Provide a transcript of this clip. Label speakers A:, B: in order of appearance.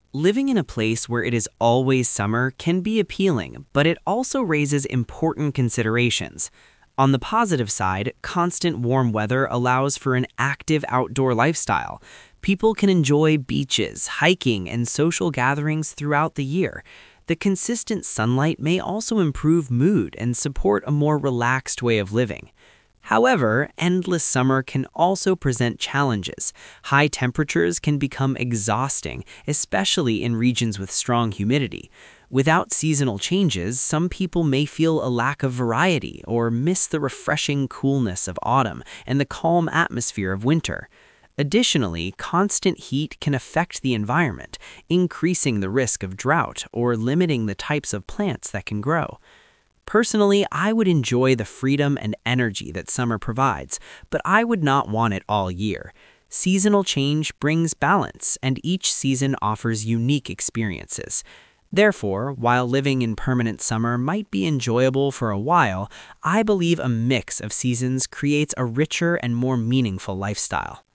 A: Living in a place where it is always summer can be appealing, but it also raises important considerations. On the positive side, constant warm weather allows for an active outdoor lifestyle. People can enjoy beaches, hiking, and social gatherings throughout the year. The consistent sunlight may also improve mood and support a more relaxed way of living. However, endless summer can also present challenges. High temperatures can become exhausting, especially in regions with strong humidity. Without seasonal changes, some people may feel a lack of variety or miss the refreshing coolness of autumn and the calm atmosphere of winter. Additionally, constant heat can affect the environment, increasing the risk of drought or limiting the types of plants that can grow. Personally, I would enjoy the freedom and energy that summer provides, but I would not want it all year. Seasonal change brings balance, and each season offers unique experiences. Therefore, while living in permanent summer might be enjoyable for a while, I believe a mix of seasons creates a richer and more meaningful lifestyle.